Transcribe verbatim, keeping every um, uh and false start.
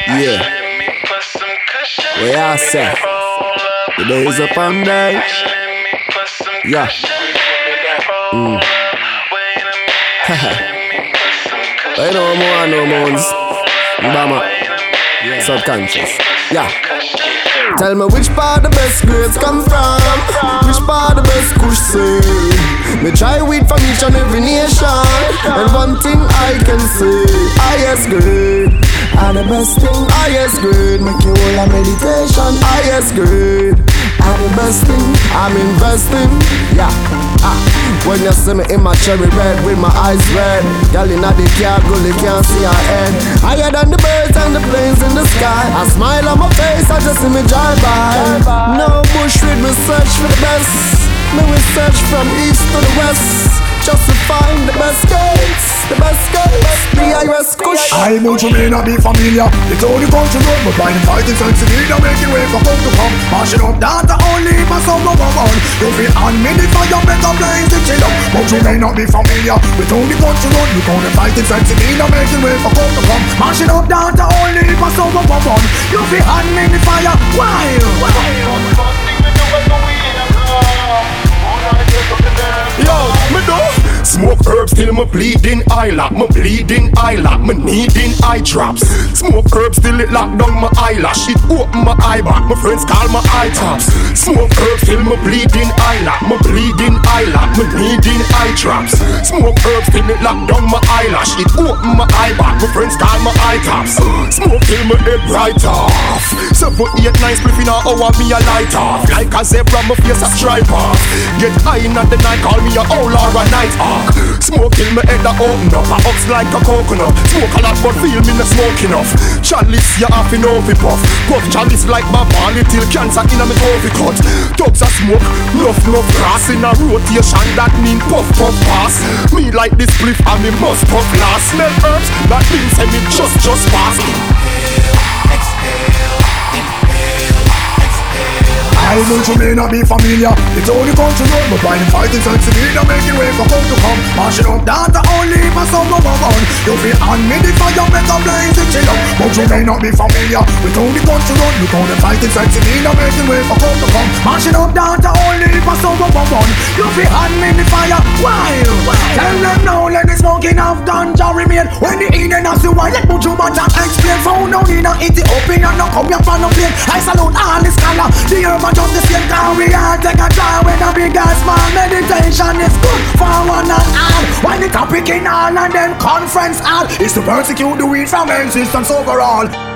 Yeah. We are set. The days upon day. Yeah. Mm. I know more, no moons. Bama. Yeah. Subconscious. Yeah. Tell me which part the best grades come from. Which part the best kush say. Me try weed from each and every nation. And one thing I can say, highest grade. And the best thing, highest grade. Make you all a meditation, highest grade. And the best thing, I'm investing. Yeah, ah. When you see me in my cherry red with my eyes red, girl inna the car, girl you can't see her head. Higher than the birds and the planes in the sky. I smile on my face, I just see me drive by. No bush with me search for the best. Me we search from east to the west, just to find the best gates, the best gates, the highest kush. I want you may not be familiar. It's all the country road, but by the fighting sense of need, I'm making way for come to come. Mashing up data only for some of our own. You feel on me the fire, better blaze the chill up. But you may not be familiar with all the country road, but by the fighting sense of need, I'm making way for come to come. Mashing up data only for some of our own. You feel on me the fire, why? Yo, me do smoke herbs till me bleeding eye lock. Me bleeding eye lock, me needing eye drops. Smoke herbs till it lock down my eyelash. It open my eye back, my friends call my eye tops. Smoke herbs till me bleeding eye lock. Me bleeding eye lock, me needing eye drops. Smoke herbs till it lock down my eyelash. It open my eye back, my friends call my eye tops. Smoke till my head right off. Seven, eight, nine spliff in a hour, me a light off. Like a zebra, my face a stripe off. Get high in at the night, call me a owl or a night hawk. Smoke till my head a open up, a ox like a coconut. Smoke a lot but feel me not smoke enough. Chalice you have to know fi puff. Puff chalice like my body till cancer in a me coffee cut. Dogs a smoke, nuff nuff grass in a rotation. That mean puff puff pass. Me like this spliff and me must puff last. Smell herbs, that means say me just just pass. I know you may not be familiar. It's all the country road, but by the fighting sense of need, I'm making way for come to come. Mashing up data only for some of our own. You feel on me the fire, better blaze the chill up. But you may not be familiar with all the country road, but all the fighting sense of need, I'm making way for come to come. Mashing up data only for some of our own. You feel on me the fire, why? Tell them now, let the smoking of ganja remain. When the Eden has the wine, let put you back and explain. Found down in a Ethiopian, no come here for no plane. I salute all the scholar, the urban just the same time we all take a try with a big ass man. Meditation is good for one and all. When the topic in all and then conference all is to persecute the weed from existence overall.